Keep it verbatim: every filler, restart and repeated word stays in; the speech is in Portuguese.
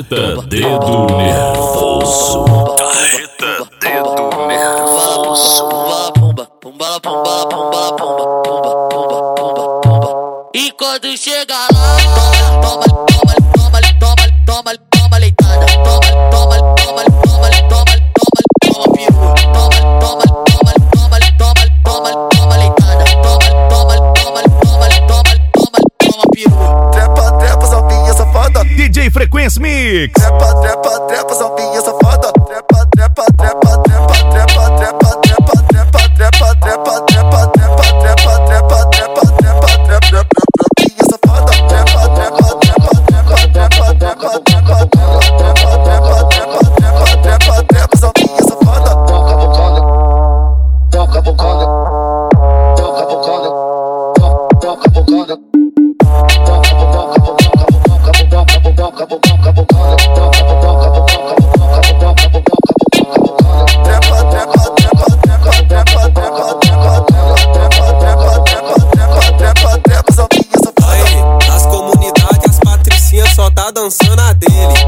Carreta dedo nervoso. Carreta dedo nervoso. Pumba, pumba, pumba, pumba, pumba, pumba, pumba, pumba, pumba. E quando chega lá, toma, toma, toma, toma, toma, toma, toma leitada, toma, toma, toma, toma, toma, toma, toma peru, toma, toma, toma, toma, toma, toma, toma leitada, toma, toma, toma, toma, toma, toma, toma peru. Trepa, trepa, salvinha safada. D J Frequência Mix. Trepa, trepa, trepa, salvinha safada. Trepa, trepa, trepa, trepa, trepa, trepa, trepa, trepa, trepa, trepa, trepa, trepa, trepa, trepa, trepa, trepa, trepa, trepinha safada. Trepa, trepa, trepa, trepa, trepa, trepa, trepa, trepa, trepa, trepa, trepa, trepa, trepa, salvinha safada. Toca bocona, toca bocona, toca bocona, toca bocona, toca bocona, toca bocona, toca bocona, toca bocona, toca bocona, toca bocona, trepa, trepa, trepa, trepa, trepa, trepa, trepa, trepa, trepa, trepa, trepa, trepa, salvinha safada. Aí, nas comunidades as patricinhas só tá dançando a dele.